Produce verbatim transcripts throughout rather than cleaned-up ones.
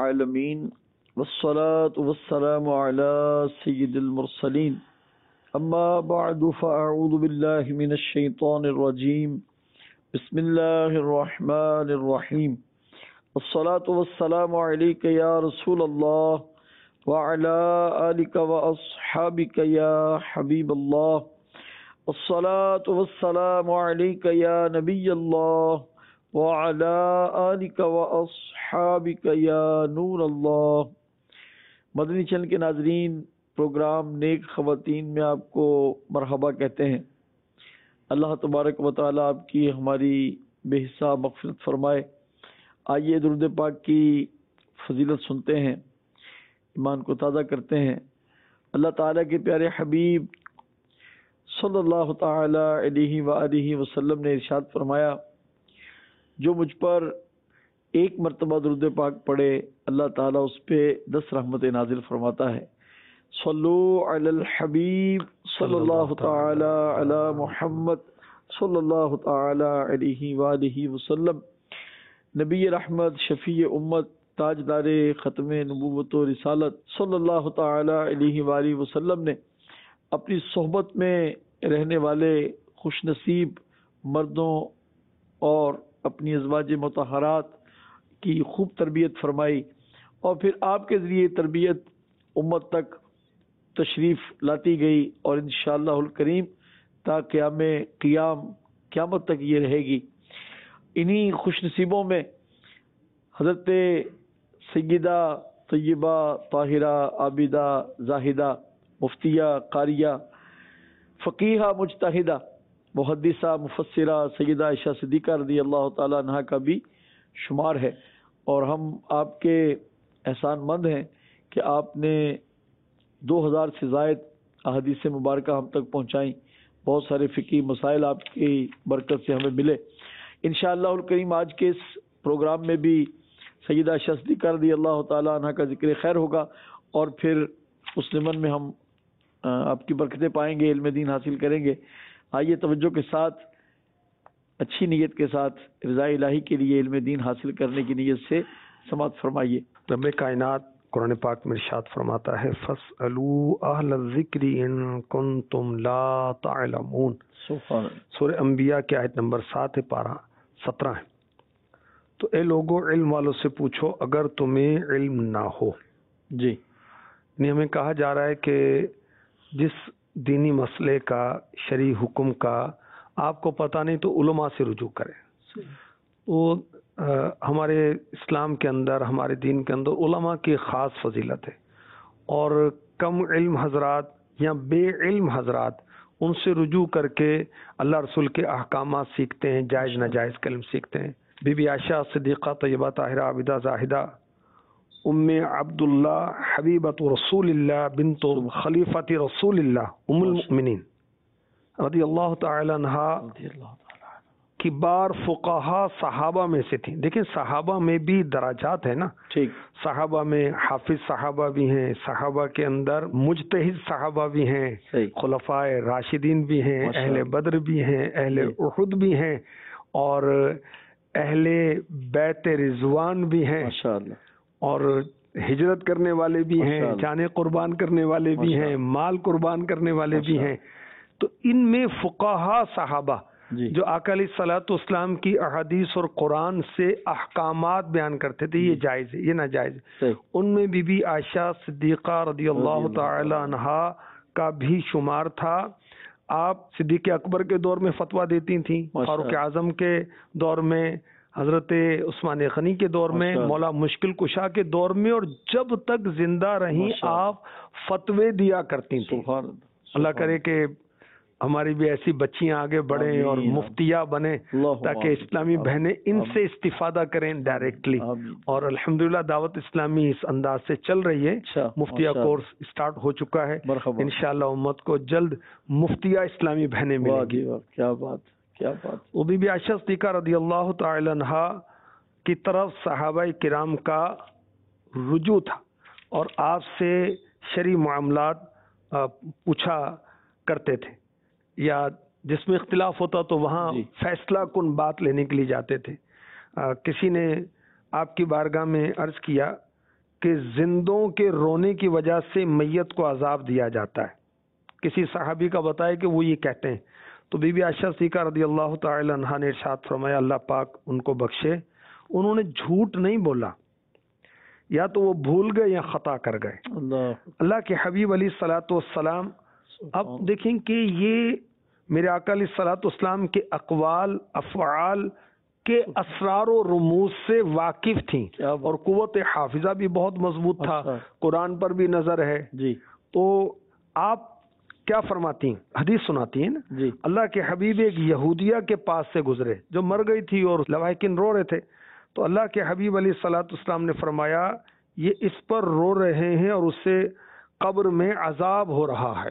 العالمين والصلاة والسلام على سيد المرسلين أما بعد فأعوذ بالله من الشيطان الرجيم بسم الله الرحمن الرحيم الصلاة والسلام عليك يا رسول الله وعلى آلك وأصحابك يا حبيب الله الصلاة والسلام عليك يا نبي الله وعلى آلك وأصحابك يا نور الله۔ مدنی چینل کے ناظرین، پروگرام نیک خواتین میں آپ کو مرحبا کہتے ہیں۔ اللہ تبارک و تعالی آپ کی ہماری بے حساب مغفرت فرمائے۔ آئیے درود پاک کی فضیلت سنتے ہیں، ایمان کو تازہ کرتے ہیں۔ اللہ تعالیٰ کے پیارے حبیب صلی اللہ تعالی علیہ وآلہ وسلم نے ارشاد فرمایا، جو مجھ پر ایک مرتبہ درود پاک پڑھے اللہ تعالیٰ اس پہ دس رحمتیں نازل فرماتا ہے۔ صلو علی الحبیب صلی اللہ تعالی علی محمد صلی اللہ تعالی علیہ وآلہ وسلم۔ نبی رحمت، شفیع امت، تاجدار ختم نبوت و رسالت صلی اللہ تعالی علیہ وآلہ وسلم نے اپنی صحبت میں رہنے والے خوش نصیب مردوں اور اپنی ازواج مطہرات کی خوب تربیت فرمائی، اور پھر آپ کے ذریعے تربیت امت تک تشریف لاتی گئی، اور انشاءاللہ الکریم تا قیام قیام قیامت تک یہ رہے گی۔ انہی خوش نصیبوں میں حضرت سیدہ طیبہ طاہرہ عابدہ زاہدہ مفتیہ قاریہ فقیہہ مجتہدہ محدثہ مفسرہ سیدہ عائشہ صدیقہ رضی اللہ تعالیٰ عنہا کا بھی شمار ہے، اور ہم آپ کے احسان مند ہیں کہ آپ نے دو ہزار سے زائد احادیث مبارکہ ہم تک پہنچائیں۔ بہت سارے فقہی مسائل آپ کی برکت سے ہمیں ملے۔ انشاءاللہ الکریم آج کے اس پروگرام میں بھی سیدہ عائشہ صدیقہ رضی اللہ تعالیٰ عنہ کا ذکر خیر ہوگا، اور پھر مسلمن میں ہم آپ کی برکتیں پائیں گے، علم دین حاصل کریں گے۔ آئیے توجہ کے ساتھ، اچھی نیت کے ساتھ، رضا الہی کے لیے علم دین حاصل کرنے کی نیت سے سماعت فرمائیے۔ رب کائنات قرآن پاک میں ارشاد فرماتا ہے، فَاسْأَلُوا أَهْلَ الذِّكْرِ إِن كُنتُمْ لَا تَعْلَمُونَ۔ سورہ انبیاء کی آیت نمبر سات ہے، پارہ سترہ ہے۔ تو اے لوگوں، علم والوں سے پوچھو اگر تمہیں علم نہ ہو۔ جی، یعنی ہمیں کہا جا رہا ہے کہ جس دینی مسئلے کا، شرعی حکم کا آپ کو پتہ نہیں تو علماء سے رجوع کریں۔ وہ ہمارے اسلام کے اندر، ہمارے دین کے اندر علماء کی خاص فضیلت ہے، اور کم علم حضرات یا بے علم حضرات ان سے رجوع کر کے اللہ رسول کے احکامات سیکھتے ہیں، جائز ناجائز کا علم سیکھتے ہیں۔ بی بی عائشہ صدیقہ طیبہ طاہرہ عابدہ زاہدہ ام عبداللہ حبیبۃ رسول اللہ بنت خلیفۃ رسول اللہ ام المؤمنین رضی اللہ تعالی عنہا کبار فقہا صحابہ میں سے تھیں۔ دیکھیں صحابہ میں بھی درجات ہیں نا، ٹھیک، صحابہ میں حافظ صحابہ بھی ہیں، صحابہ کے اندر مجتہد صحابہ بھی ہیں، خلفائے راشدین بھی ہیں، اہل بدر بھی ہیں، اہل احد بھی ہیں، اور اہل بیت رضوان بھی ہیں، ماشاءاللہ، اور ہجرت کرنے والے بھی ہیں، جانیں قربان کرنے والے بھی ہیں، مال قربان کرنے والے بھی ہیں۔ تو ان میں فقہا صحابہ جو آقا علیہ الصلوۃ والسلام کی احادیث اور قرآن سے احکامات بیان کرتے تھے، یہ جائز ہے، یہ ناجائز ہے، ان میں بی بی عائشہ صدیقہ رضی اللہ تعالی عنہا کا بھی شمار تھا۔ آپ صدیق اکبر کے دور میں فتویٰ دیتی تھیں، فاروق اعظم کے دور میں، حضرت عثمان غنی کے دور میں، مولا مشکل کشا کے دور میں، اور جب تک زندہ رہیں آپ فتوے دیا کرتی تھیں۔ اللہ کرے کہ ہماری بھی ایسی بچیاں آگے بڑھیں اور مفتیہ بنیں، تاکہ اسلامی بہنیں ان سے استفادہ کریں ڈائریکٹلی۔ اور الحمدللہ دعوت اسلامی اس انداز سے چل رہی ہے، مفتیہ کورس اسٹارٹ ہو چکا ہے، انشاءاللہ امت کو جلد مفتیہ اسلامی بہنیں ملیں گی۔ کیا بات، کیا بات۔ وہ بی بی عائشہ صدیقہ رضی اللہ تعالی عنہا کی طرف صحابہ کرام کا رجوع تھا، اور آپ سے شرعی معاملات پوچھا کرتے تھے، یا جس میں اختلاف ہوتا تو وہاں فیصلہ کن بات لینے کے لیے جاتے تھے۔ کسی نے آپ کی بارگاہ میں عرض کیا کہ زندوں کے رونے کی وجہ سے میت کو عذاب دیا جاتا ہے. کسی صحابی کا بتایا کہ وہ یہ کہتے ہیں تو بی بی عائشہ صدیقہ رضی اللہ تعالی عنہا نے ارشاد فرمایا اللہ پاک ان کو بخشے, انہوں نے جھوٹ نہیں بولا, یا تو وہ بھول گئے یا خطا کر گئے. اللہ اللہ کے حبیب علیہ الصلوۃ والسلام اب دیکھیں کہ یہ میرے آقا علیہ الصلوۃ والسلام کے اقوال افعال کے اسرار و رموز سے واقف تھیں اور قوت حافظہ بھی بہت مضبوط تھا, قرآن پر بھی نظر ہے جی. تو آپ کیا فرماتی ہیں, حدیث سناتی ہیں نا جی. اللہ کے حبیب ایک یہودیہ کے پاس سے گزرے جو مر گئی تھی اور لواحقین رو رہے تھے, تو اللہ کے حبیب علیہ الصلوۃ والسلام نے فرمایا یہ اس پر رو رہے ہیں اور اس سے قبر میں عذاب ہو رہا ہے.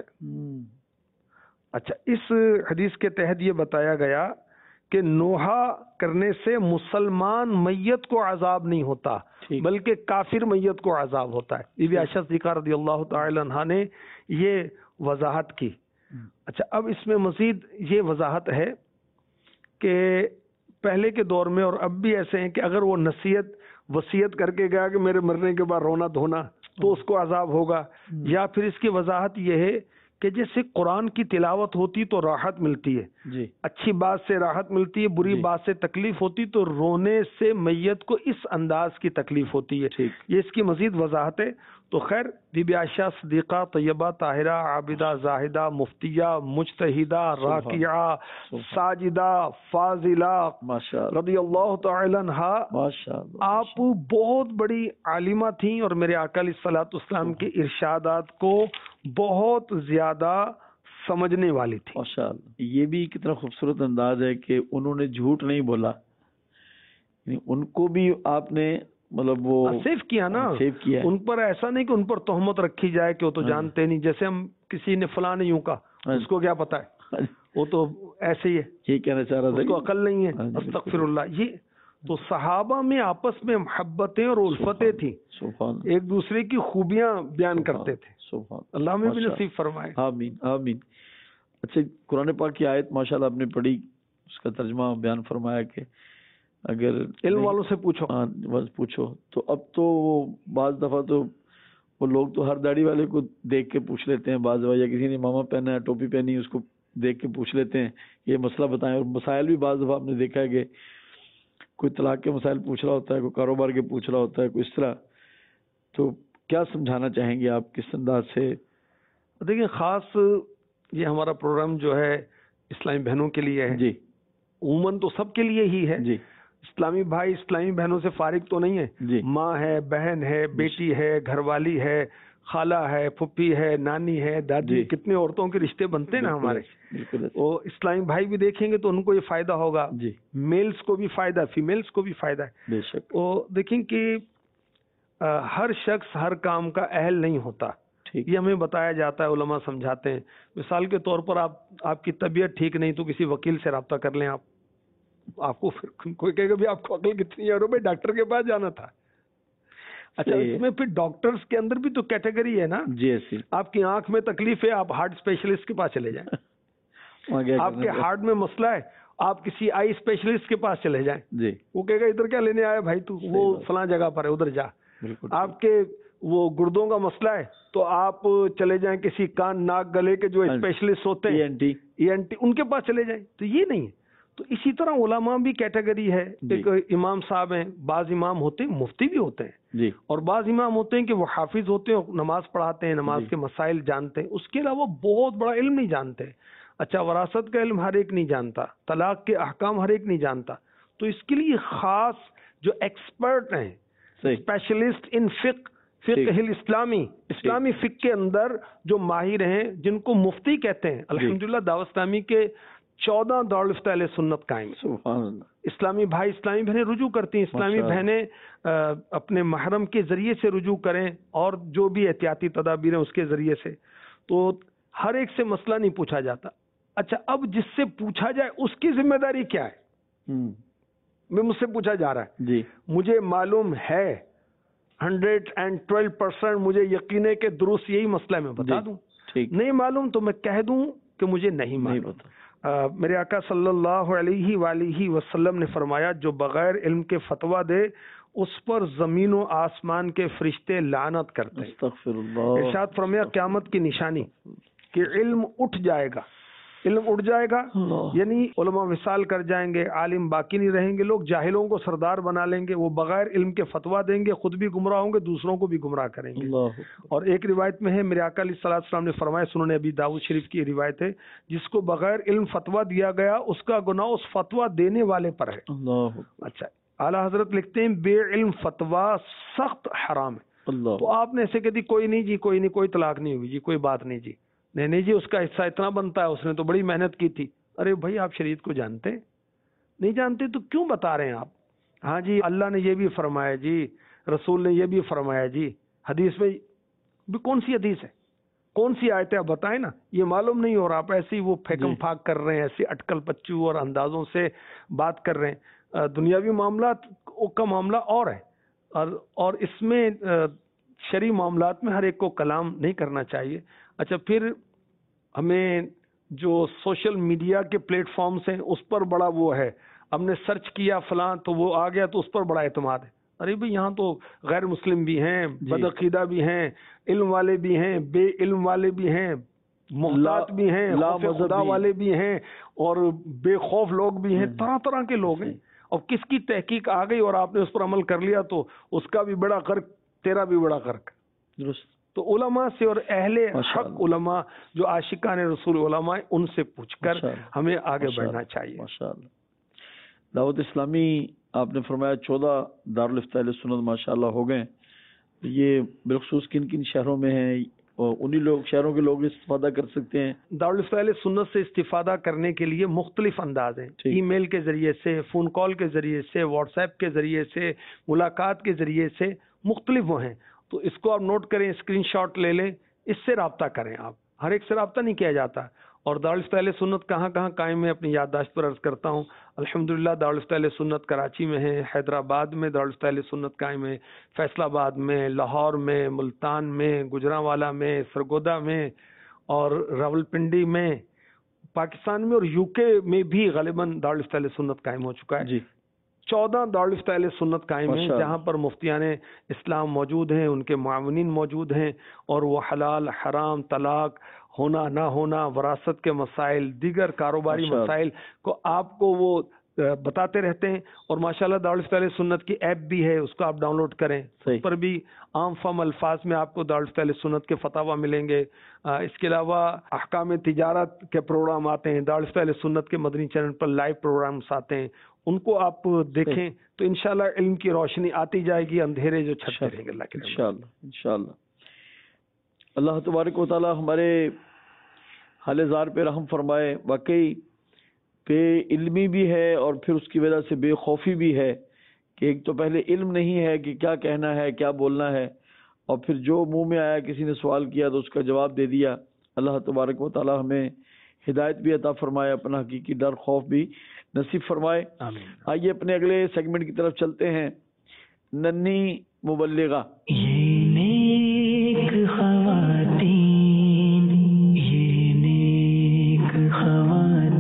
اچھا, اس حدیث کے تحت یہ بتایا گیا کہ نوحہ کرنے سے مسلمان میت کو عذاب نہیں ہوتا بلکہ کافر میت کو عذاب ہوتا ہے. بی بی عائشہ صدیقہ رضی اللہ تعالی عنہا نے یہ وضاحت کی. اچھا, اب اس میں مزید یہ وضاحت ہے کہ پہلے کے دور میں اور اب بھی ایسے ہیں کہ اگر وہ نصیحت وصیت کر کے گیا کہ میرے مرنے کے بعد رونا دھونا تو اس کو عذاب ہوگا, یا پھر اس کی وضاحت یہ ہے کہ جیسے قرآن کی تلاوت ہوتی تو راحت ملتی ہے جی. اچھی بات سے راحت ملتی ہے, بری جی. بات سے تکلیف ہوتی تو رونے سے میت کو اس انداز کی تکلیف ہوتی ہے. یہ اس کی مزید وضاحت ہے. تو خیر, بی بی عائشہ صدیقہ طیبہ طاہرہ عابدہ زاہدہ مفتیہ مجتہدہ راکعہ ساجدہ فاضلہ رضی اللہ تعالی عنہا آپ بہت بڑی عالمہ تھیں اور میرے آقا علیہ الصلوۃ والسلام کے ارشادات کو بہت زیادہ سمجھنے والی تھی. ماشاءاللہ, یہ بھی کتنا خوبصورت انداز ہے کہ انہوں نے جھوٹ نہیں بولا, ان کو بھی آپ نے مطلب وہ سیف کیا نا, سیف کیا. ان پر ایسا نہیں کہ ان پر تہمت رکھی جائے کہ وہ تو جانتے نہیں, جیسے ہم کسی نے فلاں نے یوں کہا اس کو کیا پتا ہے, وہ تو ایسے ہی ہے, یہ کہنا چاہ رہا تھا اس کو عقل نہیں ہے. استغفر اللہ. یہ تو صحابہ میں آپس میں محبتیں اور الفتیں تھیں, ایک دوسرے کی خوبیاں بیان کرتے تھے. اللہ میں بھی نصیب فرمائے. آمین آمین. اچھا, قرآن پاک کی آیت ماشاءاللہ آپ نے پڑھی, اس کا ترجمہ بیان فرمایا کہ اگر علم والوں سے پوچھو بس پوچھو. تو اب تو بعض دفعہ تو وہ لوگ تو ہر داڑھی والے کو دیکھ کے پوچھ لیتے ہیں, بعض دفعہ یا کسی نے ماما پہنا ہے ٹوپی پہنی اس کو دیکھ کے پوچھ لیتے ہیں یہ مسئلہ بتائیں. اور مسائل بھی بعض دفعہ آپ نے دیکھا ہے کہ کوئی طلاق کے مسائل پوچھ رہا ہوتا ہے, کوئی کاروبار کے پوچھ رہا ہوتا ہے, کوئی اس طرح. تو کیا سمجھانا چاہیں گے آپ کس انداز سے؟ دیکھیں, خاص یہ ہمارا پروگرام جو ہے اسلامی بہنوں کے لیے ہے جی, عموماً تو سب کے لیے ہی ہے جی. اسلامی بھائی اسلامی بہنوں سے فارغ تو نہیں ہے جی. ماں ہے, بہن ہے, بیٹی ہے, گھر والی ہے, خالہ ہے, پھپھی ہے, نانی ہے, دادی جی. کتنے عورتوں کے رشتے بنتے ہیں نا ہمارے. وہ اسلامی بھائی بھی دیکھیں گے تو ان کو یہ فائدہ ہوگا جی. میلز کو بھی فائدہ ہے, فیمیلز کو بھی فائدہ ہے. بے شک. وہ دیکھیں کہ ہر شخص ہر کام کا اہل نہیں ہوتا, یہ ہمیں بتایا جاتا ہے, علماء سمجھاتے ہیں. مثال کے طور پر آپ آپ کی طبیعت ٹھیک نہیں تو کسی وکیل سے رابطہ کر لیں, آپ آپ کو پھر کوئی کہے گا بھی آپ کو عقل کتنی ہے, بھائی ڈاکٹر کے پاس جانا تھا. اچھا, اس میں پھر ڈاکٹرز کے اندر بھی تو کیٹیگری ہے نا جی. آپ کی آنکھ میں تکلیف ہے, آپ ہارٹ اسپیشلسٹ کے پاس چلے جائیں. آپ کے ہارٹ میں مسئلہ ہے, آپ کسی آئی اسپیشلسٹ کے پاس چلے جائیں جی. وہ کہے گا ادھر کیا لینے آیا بھائی, تو وہ فلاں جگہ پر ہے ادھر جا. آپ کے وہ گردوں کا مسئلہ ہے تو آپ چلے جائیں کسی کان ناک گلے کے جو اسپیشلسٹ ہوتے ہیں, ای این ٹی, ان کے پاس چلے جائیں. تو یہ نہیں ہے. تو اسی طرح علماء بھی کیٹیگری ہے. ایک امام صاحب ہیں, بعض امام ہوتے ہیں مفتی بھی ہوتے ہیں جی, اور بعض امام ہوتے ہیں کہ وہ حافظ ہوتے ہیں, نماز پڑھاتے ہیں, نماز کے مسائل جانتے ہیں, اس کے علاوہ بہت بڑا علم نہیں جانتے. اچھا, وراثت کا علم ہر ایک نہیں جانتا, طلاق کے احکام ہر ایک نہیں جانتا. تو اس کے لیے خاص جو ایکسپرٹ ہیں, اسپیشلسٹ ان فقہ فقہ الاسلامی, اسلامی فقہ کے اندر جو ماہر ہیں, جن کو مفتی کہتے ہیں. الحمدللہ دعوت اسلامی کے چودہ دارالفتہ اہل سنت قائم. اسلامی بھائی اسلامی بہنیں رجوع کرتی ہیں, اسلامی بہنیں اپنے محرم کے ذریعے سے رجوع کریں اور جو بھی احتیاطی تدابیر ہیں اس کے ذریعے سے. تو ہر ایک سے مسئلہ نہیں پوچھا جاتا. اچھا, اب جس سے پوچھا جائے اس کی ذمہ داری کیا ہے؟ میں مجھ سے پوچھا جا رہا ہے جی, مجھے معلوم ہے ہنڈریڈ اینڈ ٹویلو پرسینٹ مجھے یقین ہے کہ درست یہی مسئلہ میں بتا دوں. نہیں معلوم تو میں کہہ دوں کہ مجھے نہیں معلوم. میرے آقا صلی اللہ علیہ وآلہ وسلم نے فرمایا, جو بغیر علم کے فتویٰ دے اس پر زمین و آسمان کے فرشتے لعنت کرتے ہیں. استغفر اللہ. ارشاد فرمایا قیامت کی نشانی کہ علم اٹھ جائے گا، علم اٹھ جائے گا یعنی علماء وصال کر جائیں گے، عالم باقی نہیں رہیں گے، لوگ جاہلوں کو سردار بنا لیں گے، وہ بغیر علم کے فتویٰ دیں گے، خود بھی گمراہ ہوں گے، دوسروں کو بھی گمراہ کریں گے. اور ایک روایت میں ہے میرے آقا علیہ الصلوۃ والسلام نے فرمایا، سنن ابی داؤد شریف کی روایت ہے، جس کو بغیر علم فتویٰ دیا گیا اس کا گناہ اس فتویٰ دینے والے پر ہے. اچھا، اعلیٰ حضرت لکھتے ہیں بے علم فتویٰ سخت حرام ہے. تو آپ نے ایسے کہہ دی کوئی نہیں جی، کوئی نہیں، کوئی طلاق نہیں ہوئی جی، کوئی بات نہیں جی، نہیں نہیں جی اس کا حصہ اتنا بنتا ہے، اس نے تو بڑی محنت کی تھی. ارے بھائی آپ شریعت کو جانتے نہیں جانتے تو کیوں بتا رہے ہیں آپ؟ ہاں جی اللہ نے یہ بھی فرمایا جی، رسول نے یہ بھی فرمایا جی، حدیث میں بھی کون سی حدیث ہے، کون سی آیت ہے آپ بتائیں نا. یہ معلوم نہیں ہو رہا، آپ ایسے ہی وہ پھیکم پھاک کر رہے ہیں، ایسے اٹکل پچو اور اندازوں سے بات کر رہے ہیں. دنیاوی معاملات کا معاملہ اور ہے، اور اور اس میں شرعی معاملات میں ہر ایک کو کلام نہیں کرنا چاہیے. اچھا، پھر ہمیں جو سوشل میڈیا کے پلیٹ فارمز ہیں اس پر بڑا وہ ہے، ہم نے سرچ کیا فلاں تو وہ آ گیا تو اس پر بڑا اعتماد ہے. ارے بھائی یہاں تو غیر مسلم بھی ہیں، بدعقیدہ بھی ہیں، علم والے بھی ہیں، بے علم والے بھی ہیں، محتاط بھی ہیں، خوف خدا والے بھی ہیں، اور بے خوف لوگ بھی ہیں، طرح طرح کے لوگ ہیں. اور کس کی تحقیق آ گئی اور آپ نے اس پر عمل کر لیا تو اس کا بھی بڑا غرق، تیرا بھی بڑا غرق. درست. تو علماء سے اور اہل حق علماء جو عاشقان رسول علماء ان سے پوچھ کر ہمیں آگے بڑھنا چاہیے. ماشاءاللہ. دعوت اسلامی آپ نے فرمایا چودہ دارالفتہ اہل سنت ماشاءاللہ ہو گئے. یہ بالخصوص کن کن شہروں میں ہیں اور انہی لوگ شہروں کے لوگ استفادہ کر سکتے ہیں؟ دارالفتہ اہل سنت سے استفادہ کرنے کے لیے مختلف انداز ہیں. ای میل کے ذریعے سے، فون کال کے ذریعے سے، واٹس ایپ کے ذریعے سے، ملاقات کے ذریعے سے، مختلف وہ ہیں. تو اس کو آپ نوٹ کریں، اسکرین شاٹ لے لیں، اس سے رابطہ کریں. آپ ہر ایک سے رابطہ نہیں کیا جاتا. اور دارالفتہ اہل سنت کہاں کہاں قائم ہے اپنی یادداشت پر عرض کرتا ہوں. الحمدللہ دارالفتہ اہل سنت کراچی میں ہے، حیدرآباد میں دارالفتہ اہل سنت قائم ہے، فیصل آباد میں، لاہور میں، ملتان میں، گجرانوالا میں، سرگودا میں، اور راولپنڈی میں. پاکستان میں اور یو کے میں بھی غالباً دارالفتہ اہل سنت قائم ہو چکا ہے. جی چودہ دارالفتہ اہل سنت قائم ہیں جہاں پر مفتیان اسلام موجود ہیں، ان کے معاونین موجود ہیں، اور وہ حلال حرام، طلاق ہونا نہ ہونا، وراثت کے مسائل، دیگر کاروباری مسائل کو آپ کو وہ بتاتے رہتے ہیں. اور ماشاءاللہ دارالفتہ اہل سنت کی ایپ بھی ہے، اس کو آپ ڈاؤن لوڈ کریں. اس پر بھی عام فہم الفاظ میں آپ کو دارالفتہ اہل سنت کے فتاوی ملیں گے. اس کے علاوہ احکام تجارت کے پروگرام آتے ہیں، دارالفتہ اہل سنت کے مدنی چینل پر لائیو پروگرامز آتے ہیں، ان کو آپ دیکھیں تو انشاءاللہ علم کی روشنی آتی جائے گی، اندھیرے جو چھٹتے رہیں گے اللہ کے انشاءاللہ. انشاءاللہ اللہ تبارک و تعالی ہمارے حال زار پہ رحم فرمائے. واقعی بے علمی بھی ہے اور پھر اس کی وجہ سے بے خوفی بھی ہے کہ ایک تو پہلے علم نہیں ہے کہ کیا کہنا ہے، کیا بولنا ہے، اور پھر جو منہ میں آیا کسی نے سوال کیا تو اس کا جواب دے دیا. اللہ تبارک و تعالی ہمیں ہدایت بھی عطا فرمائے، اپنا حقیقی ڈر خوف بھی نصیب فرمائے. آمین. آئیے اپنے اگلے سیگمنٹ کی طرف چلتے ہیں. ننھی مبلغہ. یہ نیک خواتین، یہ نیک خواتین.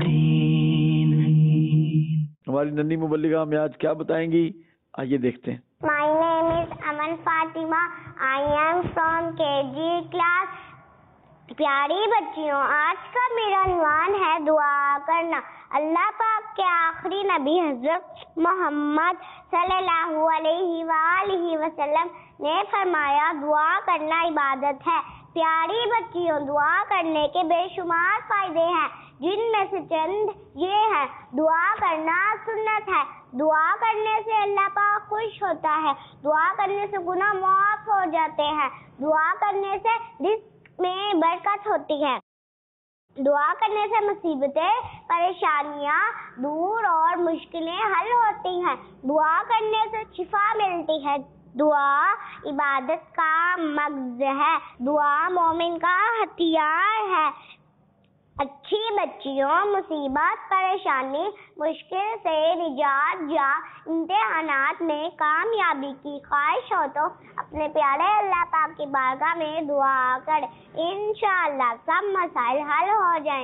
ہماری ننھی مبلغہ ہمیں آج کیا بتائیں گی، آئیے دیکھتے ہیں. My name is Aman Fatima. I am from K G class. پیاری بچیوں، آج کا میرا عنوان ہے دعا کرنا. اللہ پاک کے آخری نبی حضرت محمد صلی اللہ علیہ وآلہ وسلم نے فرمایا دعا کرنا عبادت ہے. پیاری بچیوں، دعا کرنے کے بے شمار فائدے ہیں، جن میں سے چند یہ ہیں. دعا کرنا سنت ہے. دعا کرنے سے اللہ پاک خوش ہوتا ہے. دعا کرنے سے گناہ معاف ہو جاتے ہیں. دعا کرنے سے رزق میں برکت ہوتی ہے. دعا کرنے سے مصیبتیں، پریشانیاں دور اور مشکلیں حل ہوتی ہیں. دعا کرنے سے شفا ملتی ہے. دعا عبادت کا مغز ہے. دعا مومن کا ہتھیار ہے. اچھی بچیوں، مصیبت، پریشانی، مشکل سے نجات یا امتحانات میں کامیابی کی خواہش ہو تو اپنے پیارے اللہ پاک کی بارگاہ میں دعا کریں، انشاءاللہ سب مسائل حل ہو جائیں گے.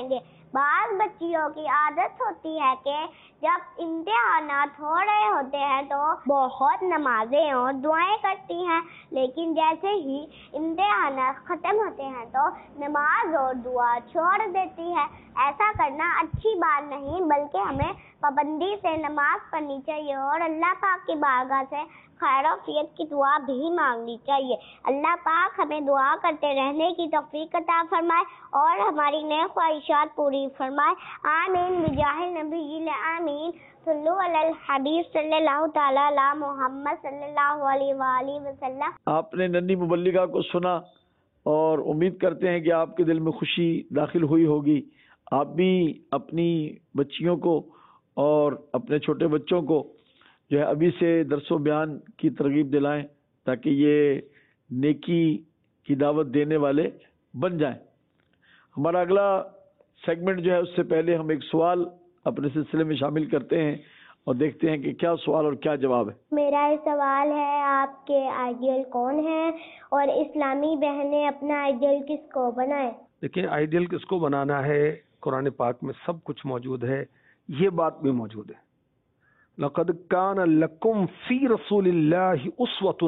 بعض بچیوں کی عادت ہوتی ہے کہ جب امتحانات ہو رہے ہوتے ہیں تو بہت نمازیں اور دعائیں کرتی ہیں، لیکن جیسے ہی امتحانات ختم ہوتے ہیں تو نماز اور دعا چھوڑ دیتی ہے۔ ایسا کرنا اچھی بات نہیں، بلکہ ہمیں پابندی سے نماز پڑھنی چاہیے اور اللہ پاک کی بارگاہ سے خیر و عافیت کی دعا بھی مانگنی چاہیے۔ اللہ پاک ہمیں دعا کرتے رہنے کی توفیق عطا فرمائے اور ہماری نیک خواہشات پوری فرمائے، آمین بجاہ النبی آمین۔ صلو علی الحبیب صلی اللہ تعالی علی محمد صلی اللہ علیہ وآلہ وسلم۔ آپ نے ننھی مبلغہ کو سنا اور امید کرتے ہیں کہ آپ کے دل میں خوشی داخل ہوئی ہوگی۔ آپ بھی اپنی بچیوں کو اور اپنے چھوٹے بچوں کو جو ہے ابھی سے درس و بیان کی ترغیب دلائیں تاکہ یہ نیکی کی دعوت دینے والے بن جائیں۔ ہمارا اگلا سیگمنٹ جو ہے اس سے پہلے ہم ایک سوال اپنے سلسلے میں شامل کرتے ہیں اور دیکھتے ہیں کہ کیا سوال اور کیا جواب ہے۔ میرا سوال ہے، آپ کے آئیڈیل کون ہیں اور اسلامی بہنیں اپنا آئیڈیل کس کو بنائیں؟ دیکھیں، آئیڈیل کس کو بنانا ہے قرآن پاک میں سب کچھ موجود ہے، یہ بات بھی موجود ہے۔ لقد کان لکم فی رسول اللہ اسوۃ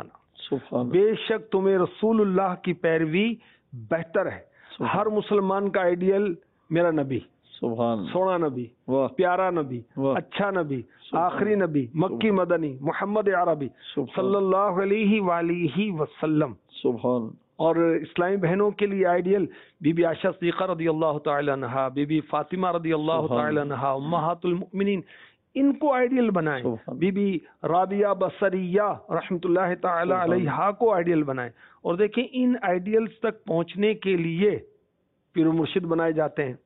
حسنہ، بے شک تمہیں رسول اللہ کی پیروی بہتر ہے۔ ہر مسلمان کا آئیڈیل میرا نبی، سبحان سونا نبی، پیارا نبی، اچھا نبی، آخری نبی، مکی مدنی، محمد عربی صلی اللہ علیہ وآلہ وسلم۔ سبحان۔ اور اسلامی بہنوں کے لیے آئیڈیل بی بی عائشہ صدیقہ رضی اللہ تعالی عنہا، بی بی فاطمہ رضی اللہ تعالی عنہا، امہات المؤمنین، ان کو آئیڈیل بنائیں۔ بی بی رابعہ بصریہ رحمۃ اللہ تعالی علیہا کو آئیڈیل بنائیں۔ اور دیکھیں، ان آئیڈیلز تک پہنچنے کے لیے پیر و مرشد بنائے جاتے ہیں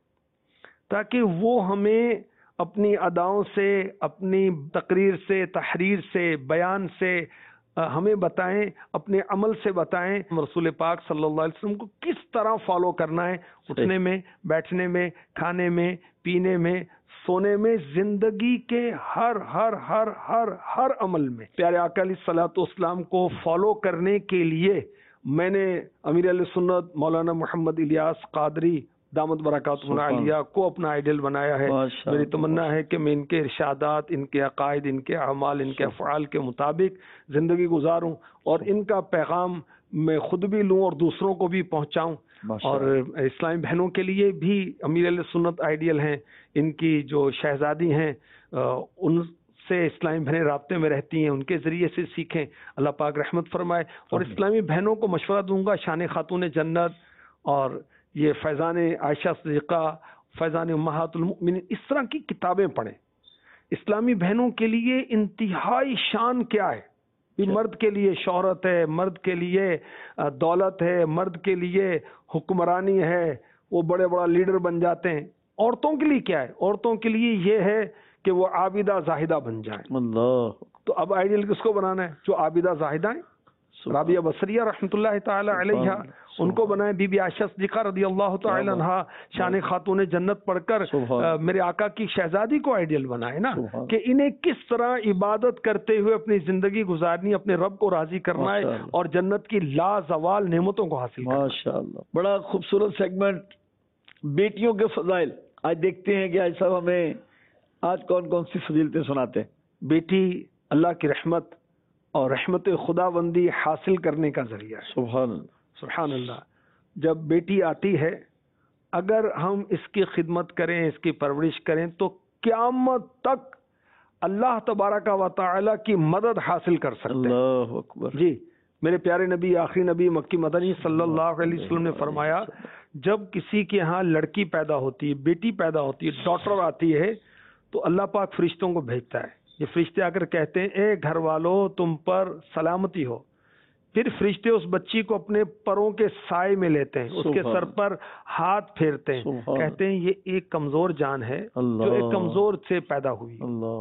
تاکہ وہ ہمیں اپنی اداؤں سے، اپنی تقریر سے، تحریر سے، بیان سے ہمیں بتائیں، اپنے عمل سے بتائیں رسول پاک صلی اللہ علیہ وسلم کو کس طرح فالو کرنا ہے، اٹھنے میں، بیٹھنے میں، کھانے میں، پینے میں، سونے میں، زندگی کے ہر ہر ہر ہر ہر عمل میں پیارے آقا علیہ الصلوۃ والسلام کو فالو کرنے کے لیے میں نے امیر اہل سنت مولانا محمد الیاس قادری دامت برکاتہ عالیہ کو اپنا آئیڈیل بنایا ہے۔ میری تمنا ہے کہ میں ان کے ارشادات، ان کے عقائد، ان کے اعمال، ان کے افعال کے مطابق زندگی گزاروں اور ان کا پیغام میں خود بھی لوں اور دوسروں کو بھی پہنچاؤں۔ اور اسلامی بہنوں کے لیے بھی امیر علیہ سنت آئیڈیل ہیں، ان کی جو شہزادی ہیں ان سے اسلامی بہنیں رابطے میں رہتی ہیں، ان کے ذریعے سے سیکھیں، اللہ پاک رحمت فرمائے۔ اور اسلامی بہنوں کو مشورہ دوں گا، شان خاتون جنت اور یہ فیضان عائشہ صدیقہ، فیضان امہات المؤمنین، اس طرح کی کتابیں پڑھیں۔ اسلامی بہنوں کے لیے انتہائی شان کیا ہے؟ مرد کے لیے شہرت ہے، مرد کے لیے دولت ہے، مرد کے لیے حکمرانی ہے، وہ بڑے بڑا لیڈر بن جاتے ہیں۔ عورتوں کے لیے کیا ہے؟ عورتوں کے لیے یہ ہے کہ وہ عابدہ زاہدہ بن جائیں۔ اللہ، تو اب آئیڈیل کس کو بنانا ہے؟ جو عابدہ زاہدہ ہیں۔ رابعہ بصریہ رحمۃ اللہ تعالی علیہ ان کو بنائیں۔ بی بی عائشہ صدیقہ رضی اللہ تعالی عنہا شان خاتون جنت پڑھ کر میرے آقا کی شہزادی کو آئیڈیل بنائے نا، کہ انہیں کس طرح عبادت کرتے ہوئے اپنی زندگی گزارنی، اپنے رب کو راضی کرنا ہے اور جنت کی لازوال نعمتوں کو حاصل کرنا۔ ماشاءاللہ، بڑا خوبصورت سیگمنٹ بیٹیوں کے فضائل۔ آج دیکھتے ہیں کہ آج صاحب ہمیں آج کون کون سی فضیلتیں سناتے ہیں۔ بیٹی اللہ کی رحمت اور رحمت خدا بندی حاصل کرنے کا ذریعہ ہے۔ سبحان اللہ، سبحان اللہ۔ جب بیٹی آتی ہے، اگر ہم اس کی خدمت کریں، اس کی پرورش کریں تو قیامت تک اللہ تبارک و تعالی کی مدد حاصل کر سکتے ہیں۔ اللہ اکبر۔ جی، میرے پیارے نبی، آخری نبی مکی مدنی صلی اللہ علیہ وسلم نے فرمایا، جب کسی کے ہاں لڑکی پیدا ہوتی ہے، بیٹی پیدا ہوتی ہے، ڈاٹر آتی ہے، تو اللہ پاک فرشتوں کو بھیجتا ہے۔ یہ فرشتے آ کر کہتے ہیں، اے گھر والوں، تم پر سلامتی ہو۔ پھر فرشتے اس بچی کو اپنے پروں کے سائے میں لیتے ہیں، اس کے سر پر ہاتھ پھیرتے ہیں، کہتے ہیں یہ ایک کمزور جان ہے جو ایک کمزور سے پیدا ہوئی۔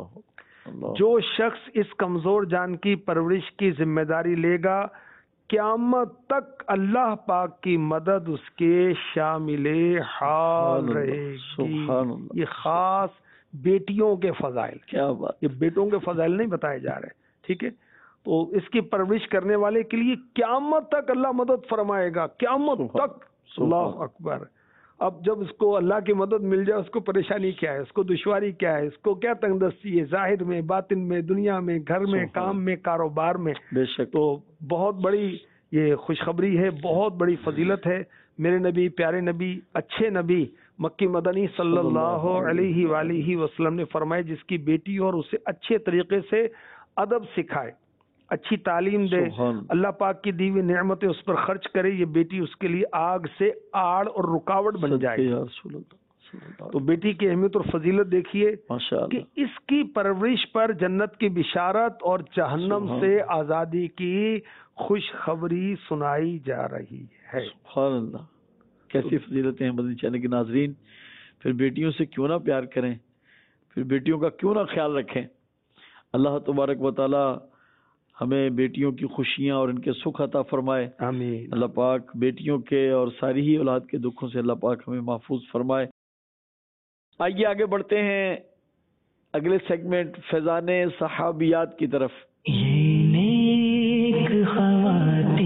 جو شخص اس کمزور جان کی پرورش کی ذمہ داری لے گا، قیامت تک اللہ پاک کی مدد اس کے شامل حال رہے گی۔ یہ خاص بیٹیوں کے فضائل، کیا بات، یہ بیٹوں کے فضائل نہیں بتائے جا رہے، ٹھیک ہے؟ تو اس کی پرورش کرنے والے کے لیے قیامت تک اللہ مدد فرمائے گا، قیامت تک۔ اللہ اکبر۔ اب جب اس کو اللہ کی مدد مل جائے، اس کو پریشانی کیا ہے، اس کو دشواری کیا ہے، اس کو کیا تنگ دستی ہے، ظاہر میں، باطن میں، دنیا میں، گھر میں، کام میں، کاروبار میں. بے شک. تو بہت بڑی یہ خوشخبری ہے، بہت بڑی فضیلت ہے. میرے نبی، پیارے نبی، اچھے نبی مکی مدنی صلی اللہ علیہ وآلہ وسلم نے فرمائے جس کی بیٹی اور اسے اچھے طریقے سے ادب سکھائے، اچھی تعلیم دے، اللہ پاک کی دی ہوئی نعمتیں اس پر خرچ کرے، یہ بیٹی اس کے لیے آگ سے آڑ اور رکاوٹ بن جائے. تو بیٹی کی اہمیت اور فضیلت دیکھیے کہ اس کی پرورش پر جنت کی بشارت اور جہنم سے آزادی کی خوشخبری سنائی جا رہی ہے. سبحان اللہ، کیسی فضیلتیں ہیں مدنی چینل کے ناظرین. پھر بیٹیوں سے کیوں نہ پیار کریں، پھر بیٹیوں کا کیوں نہ خیال رکھیں. اللہ تبارک و تعالی ہمیں بیٹیوں کی خوشیاں اور ان کے سکھ عطا فرمائے. آمین. اللہ پاک بیٹیوں کے اور ساری ہی اولاد کے دکھوں سے اللہ پاک ہمیں محفوظ فرمائے. آئیے آگے بڑھتے ہیں اگلے سیگمنٹ فیضان صحابیات کی طرف. یہ نیک خواتین،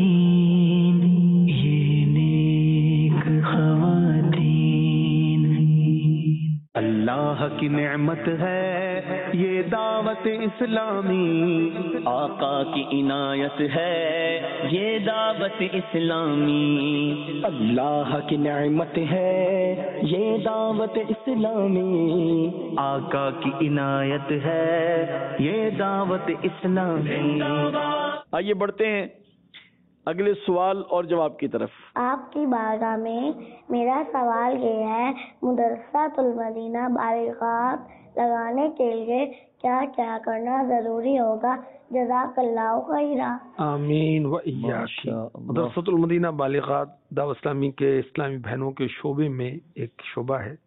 یہ نیک خواتین، اللہ کی نعمت ہے یہ دعوت اسلامی، آقا کی عنایت ہے یہ دعوت اسلامی، اللہ کی نعمت ہے یہ دعوت اسلامی، آقا کی عنایت ہے یہ دعوت اسلامی. آئیے بڑھتے ہیں اگلے سوال اور جواب کی طرف. آپ کی بارگاہ میں میرا سوال یہ ہے، مدرسۃ المدینہ بالغات لگانے کے لیے کیا کیا کرنا ضروری ہوگا؟ جزاک اللہ خیرا. آمین و ایاک. مدرسۃ المدینہ بالغات دعوت اسلامی کے اسلامی بہنوں کے شعبے میں ایک شعبہ ہے،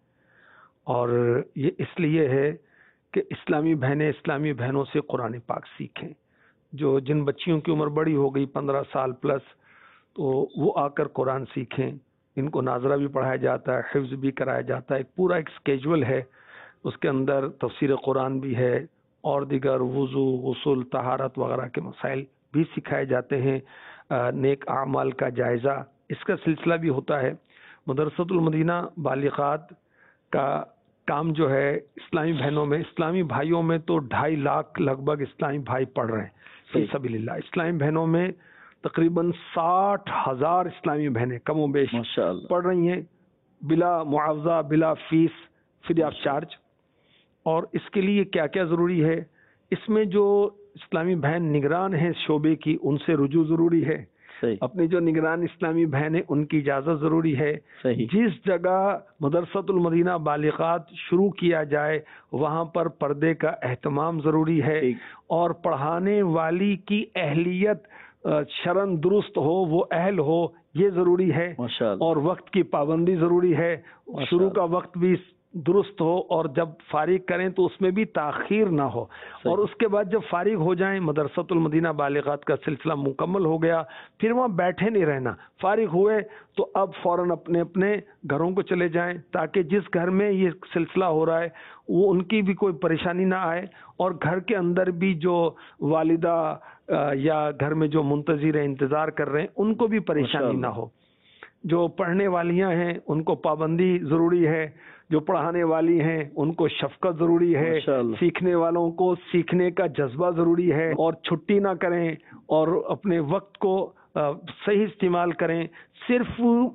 اور یہ اس لیے ہے کہ اسلامی بہنیں اسلامی بہنوں سے قرآن پاک سیکھیں. جو جن بچیوں کی عمر بڑی ہو گئی پندرہ سال پلس، تو وہ آ کر قرآن سیکھیں. ان کو ناظرہ بھی پڑھایا جاتا ہے، حفظ بھی کرایا جاتا ہے. ایک پورا ایک اسکیجول ہے، اس کے اندر تفسیر قرآن بھی ہے اور دیگر وضو، غسل، طہارت وغیرہ کے مسائل بھی سکھائے جاتے ہیں. نیک اعمال کا جائزہ اس کا سلسلہ بھی ہوتا ہے. مدرسۃ المدینہ بالغات کا کام جو ہے اسلامی بہنوں میں، اسلامی بھائیوں میں تو ڈھائی لاکھ لگ بھگ اسلامی بھائی پڑھ رہے ہیں فی سبیل اللہ. اسلامی بہنوں میں تقریباً ساٹھ ہزار اسلامی بہنیں کم و بیش پڑھ رہی ہیں بلا معاوضہ، بلا فیس، فری آف چارج. اور اس کے لیے کیا کیا ضروری ہے؟ اس میں جو اسلامی بہن نگران ہیں شعبے کی، ان سے رجوع ضروری ہے. اپنی جو نگران اسلامی بہن ہیں ان کی اجازت ضروری ہے. جس جگہ مدرسۃ المدینہ بالغات شروع کیا جائے وہاں پر پردے کا اہتمام ضروری ہے، اور پڑھانے والی کی اہلیت شرعاً درست ہو، وہ اہل ہو، یہ ضروری ہے. اور وقت کی پابندی ضروری ہے، شروع کا وقت بھی درست ہو، اور جب فارغ کریں تو اس میں بھی تاخیر نہ ہو. اور اس کے بعد جب فارغ ہو جائیں، مدرسۃ المدینہ بالغات کا سلسلہ مکمل ہو گیا، پھر وہاں بیٹھے نہیں رہنا. فارغ ہوئے تو اب فوراً اپنے اپنے گھروں کو چلے جائیں، تاکہ جس گھر میں یہ سلسلہ ہو رہا ہے وہ ان کی بھی کوئی پریشانی نہ آئے، اور گھر کے اندر بھی جو والدہ یا گھر میں جو منتظر انتظار کر رہے ہیں ان کو بھی پریشانی نہ ہو. جو پڑھنے والیاں ہیں ان کو پابندی ضروری ہے، جو پڑھانے والی ہیں ان کو شفقت ضروری ہے، سیکھنے والوں کو سیکھنے کا جذبہ ضروری ہے، اور چھٹی نہ کریں اور اپنے وقت کو صحیح استعمال کریں. صرف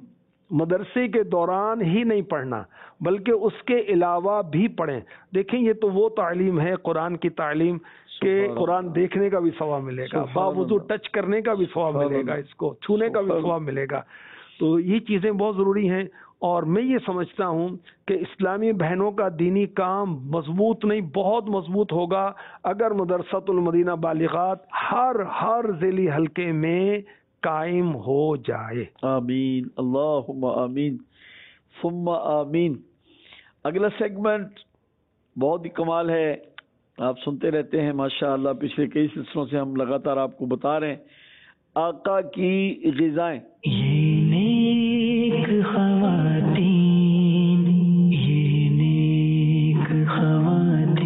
مدرسے کے دوران ہی نہیں پڑھنا بلکہ اس کے علاوہ بھی پڑھیں. دیکھیں یہ تو وہ تعلیم ہے قرآن کی تعلیم کہ قرآن دیکھنے کا بھی ثواب ملے گا، باوضو ٹچ کرنے کا بھی ثواب ملے گا، اس کو چھونے کا بھی ثواب ملے گا. تو یہ چیزیں بہت ضروری ہیں. اور میں یہ سمجھتا ہوں کہ اسلامی بہنوں کا دینی کام مضبوط نہیں بہت مضبوط ہوگا اگر مدرسۃ المدینہ بالغات ہر ہر ذیلی حلقے میں قائم ہو جائے. آمین، اللہم آمین ثم آمین. اگلا سیگمنٹ بہت ہی کمال ہے، آپ سنتے رہتے ہیں ماشاءاللہ. پچھلے کئی سلسلوں سے ہم لگاتار آپ کو بتا رہے ہیں آقا کی غذائیں. یہ نیک خواتین، یہ نیک خواتین.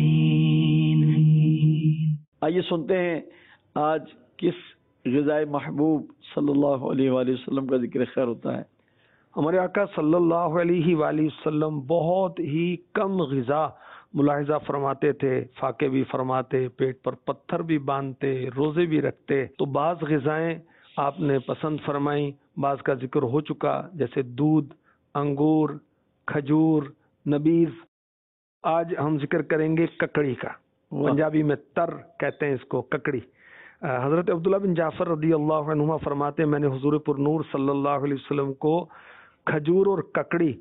آئیے سنتے ہیں آج کس غذائے محبوب صلی اللہ علیہ وآلہ وسلم کا ذکر خیر ہوتا ہے. ہمارے آقا صلی اللہ علیہ وآلہ وسلم بہت ہی کم غذا ملاحظہ فرماتے تھے، فاقے بھی فرماتے، پیٹ پر پتھر بھی باندھتے، روزے بھی رکھتے. تو بعض غذائیں آپ نے پسند فرمائیں، بعض کا ذکر ہو چکا، جیسے دودھ، انگور، کھجور، نبیذ. آج ہم ذکر کریں گے ککڑی کا. پنجابی میں تر کہتے ہیں اس کو، ککڑی. حضرت عبداللہ بن جعفر رضی اللہ عنہما فرماتے ہیں میں نے حضور پر نور صلی اللہ علیہ وسلم کو کھجور اور ککڑی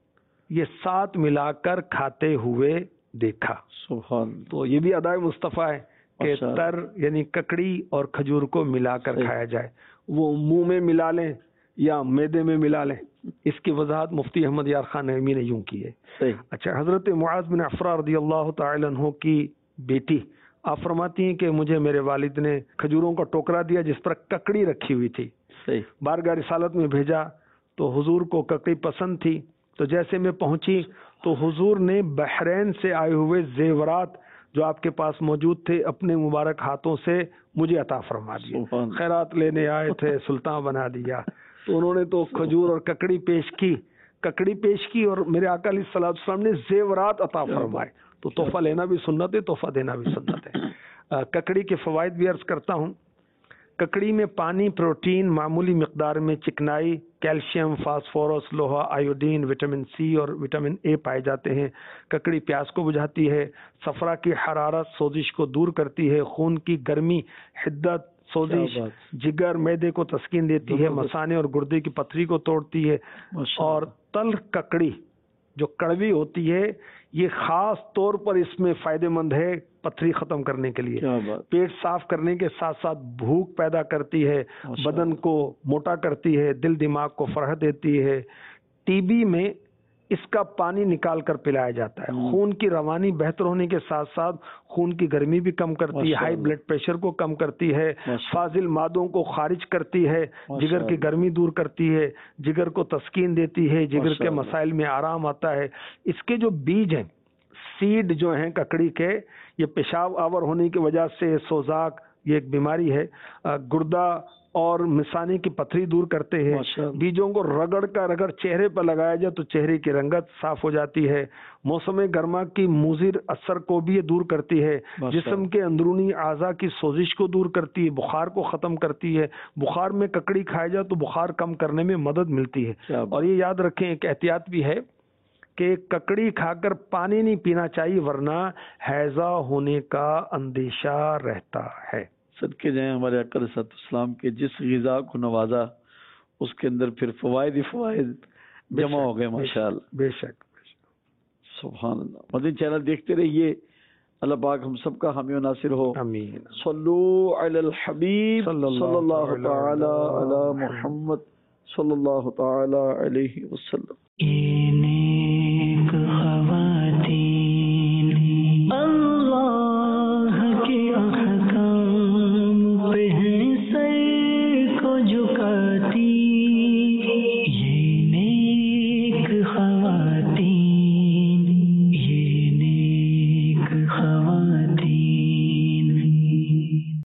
یہ ساتھ ملا کر کھاتے ہوئے دیکھا. سبحان. تو یہ بھی ادائے مصطفیٰ ہے کہ تر یعنی ککڑی اور کھجور کو ملا کر کھایا جائے. وہ منہ میں ملا لیں یا میدے میں ملا لیں، اس کی وضاحت مفتی احمد یار خان نعیمی نے یوں کی ہے. اچھا، حضرت معاذ بن عفرا رضی اللہ تعالی عنہ کی بیٹی آپ فرماتی ہیں کہ مجھے میرے والد نے کھجوروں کا ٹوکرا دیا جس پر ککڑی رکھی ہوئی تھی. بارگاہ رسالت میں بھیجا تو حضور کو ککڑی پسند تھی. تو جیسے میں پہنچی تو حضور نے بحرین سے آئے ہوئے زیورات جو آپ کے پاس موجود تھے اپنے مبارک ہاتھوں سے مجھے عطا فرما دیے. خیرات لینے آئے تھے، سلطان بنا دیا. تو انہوں نے تو کھجور اور ککڑی پیش کی ککڑی پیش کی اور میرے آقا علیہ الصلوۃ والسلام نے زیورات عطا فرمائے. تو تحفہ لینا بھی سنت ہے، تحفہ دینا بھی سنت ہے. ککڑی کے فوائد بھی عرض کرتا ہوں. ککڑی میں پانی، پروٹین، معمولی مقدار میں چکنائی، کیلشیم، فاسفورس، لوہا، آیوڈین، وٹامن سی اور وٹامن اے پائے جاتے ہیں. ککڑی پیاس کو بجھاتی ہے، صفرا کی حرارت، سوزش کو دور کرتی ہے، خون کی گرمی، حدت، سوزش، جگر، معدے کو تسکین دیتی ہے، مثانے اور گردے کی پتھری کو توڑتی ہے. اور تلخ ککڑی جو کڑوی ہوتی ہے یہ خاص طور پر اس میں فائدہ مند ہے پتھری ختم کرنے کے لیے. پیٹ صاف کرنے کے ساتھ ساتھ بھوک پیدا کرتی ہے، بدن کو موٹا کرتی ہے، دل دماغ کو فرحت دیتی ہے. ٹی بی میں اس کا پانی نکال کر پلایا جاتا ہے. خون کی روانی بہتر ہونے کے ساتھ ساتھ خون کی گرمی بھی کم کرتی ہے، ہائی بلڈ پریشر کو کم کرتی ہے، فاضل مادوں کو خارج کرتی ہے، جگر کی گرمی دور کرتی ہے، جگر کو تسکین دیتی ہے، جگر کے مسائل میں آرام آتا ہے. اس کے جو بیج ہیں، سیڈ جو ہیں ککڑی کے، یہ پیشاب آور ہونے کی وجہ سے سوزاک یہ ایک بیماری ہے، گردہ اور مثانے کی پتھری دور کرتے ہیں. بیجوں کو رگڑ کر اگر چہرے پر لگایا جائے تو چہرے کی رنگت صاف ہو جاتی ہے. موسم گرما کی مضر اثر کو بھی یہ دور کرتی ہے. جسم کے اندرونی اعضاء کی سوزش کو دور کرتی ہے، بخار کو ختم کرتی ہے. بخار میں ککڑی کھایا جائے تو بخار کم کرنے میں مدد ملتی ہے. اور یہ یاد رکھیں ایک احتیاط بھی ہے کہ ککڑی کھا کر پانی نہیں پینا چاہیے ورنہ ہیضہ ہونے کا اندیشہ رہتا ہے. صدقے جائیں ہمارے آقا علیہ السلام کے جس غذا کو نوازا اس کے اندر پھر فوائد ہی فوائد جمع ہو گئے ماشاءاللہ. بے شک. سبحان اللہ. مدنی چینل دیکھتے رہیے. اللہ پاک ہم سب کا حامی و ناصر ہو. آمین. صلو علی الحبیب صلی اللہ تعالی علی محمد صلی اللہ تعالی علیہ وسلم.